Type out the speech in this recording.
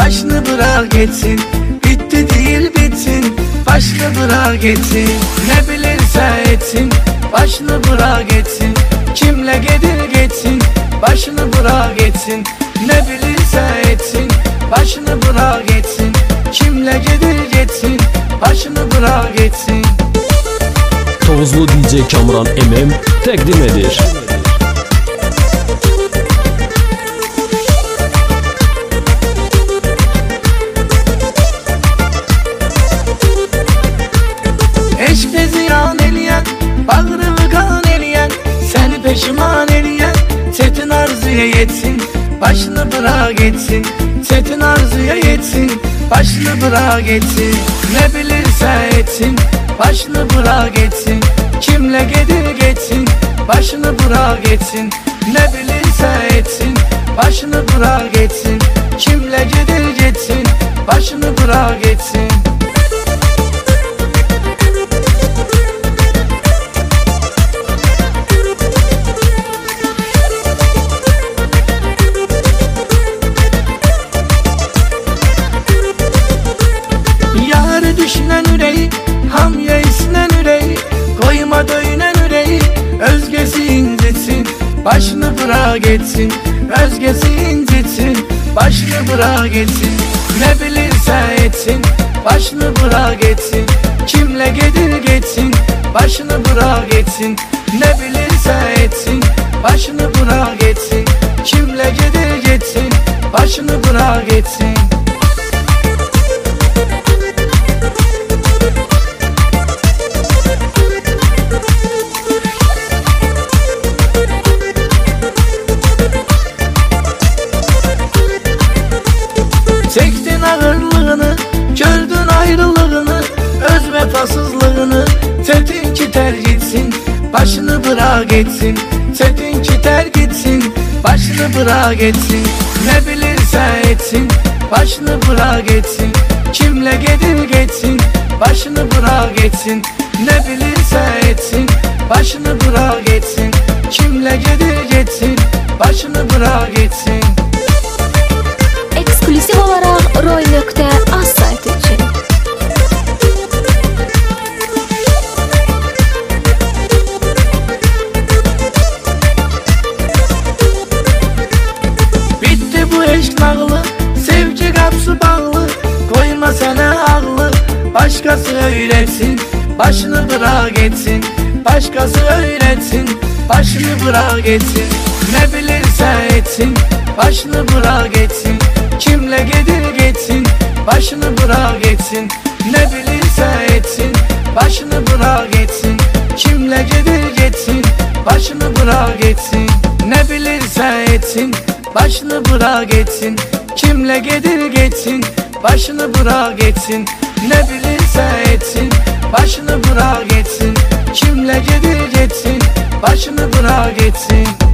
başını bırak geçsin. Bitti değil bitsin, başını bırak geçsin. Ne bilirse etsin, başını bırak geçsin. Kimle gelir geçsin, başını bırak geçsin. Ne bilirse etsin, başını bırak geçsin. Kimle gelir geçsin, başını bırak geçsin. Tozlu DJ Kamran MM təqdim edir. Eşkle ziyan eleyen, bağrımı kan eleyen, seni peşiman eleyen, çetin arzuya yetsin, başını bırak geçsin. Çetin arzuya yetsin, başını bırak geçsin. Ne bilirse etsin, başını bırak geçsin. Kimle gelir geçsin, başını bırak geçsin. Ne bilirse etsin, başını bırak geçsin. Kimle gelir geçsin, başını bırak geçsin. Yarı düşünen yüreği, hamya isnen yüreği, koyma döyünen yüreği, özgesi incitsin, başını bırak geçsin. Özgesi incitsin, başını bırak geçsin. Ne bilirse etsin, başını bırak geçsin. Kimle gelir geçsin, başını bırak geçsin. Ne bilirse etsin, başını bırak geçsin. Kimle gelir geçsin, başını bırak geçsin. Çektin ağırlığını, gördün ayrılığını, öz vefasızlığını. Çetin ki ter gitsin, başını bırak geçsin. Çetin ki ter gitsin, başını bırak geçsin. Ne bilirse etsin, başını bırak geçsin. Kimle gelir geçsin, başını bırak geçsin. Ne bilirse etsin, başını bırak geçsin. Kimle gelir geçsin, başını bırak geçsin. Ekskluziv olarak Roy.az sayti için. Bitti bu eşk nağlı, sevgi kapısı bağlı. Koyma sana ağlı, başkası öğretsin. Başını bırak geçsin, başkası öğretsin. Başını bırak geçsin. Ne bilirse etsin, başını bırak geçsin. Kimle gelir geçsin, başını bırak geçsin. Ne bilirse etsin, başını bırak geçsin. Kimle gelir geçsin, başını bırak geçsin. Ne bilirse etsin, başını bırak geçsin. Kimle gelir geçsin, başını bırak geçsin. Ne bilirse etsin, başını bırak geçsin. Kimle gelir geçsin, başını bırak geçsin.